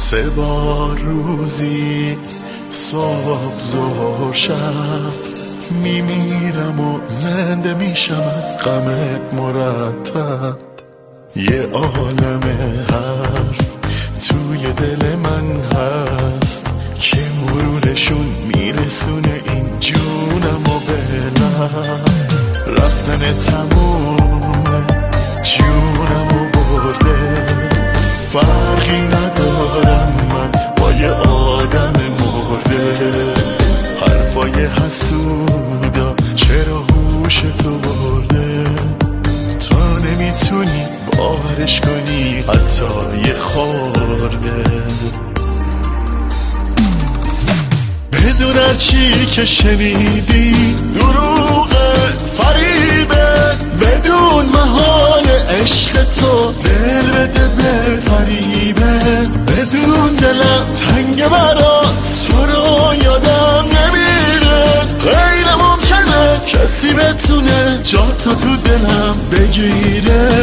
3 بار روزی صبح ظهر شب میمیرم و زنده میشم از غمت مرتب. یه عالم حرف توی دل من هست که مرورشون میرسونه این جونم و بلم. رفتن تموم جونم و برده، فرقی ندارم من با یه آدم مرده. حرفای حسودا چرا هوش تو برده، تا نمیتونی باورش کنی حتی یه خورده. بدون هرچی که شنیدی دروغه فریبه، بدون محال عشق تو دل بده به فریبه. بدون دلم تنگ برات تو رو یادم نمیره، غیر ممکنه کسی بتونه جا تو دلم بگیره.